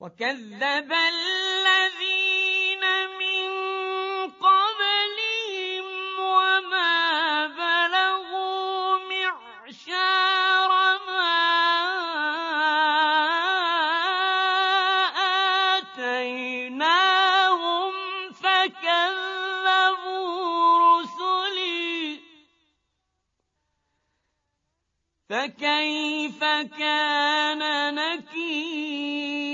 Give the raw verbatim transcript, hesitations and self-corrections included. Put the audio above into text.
وكذب الذين من قبلهم وما بلغوا معشار ما آتيناهم فكذبوا رسلي فكيف كان نكير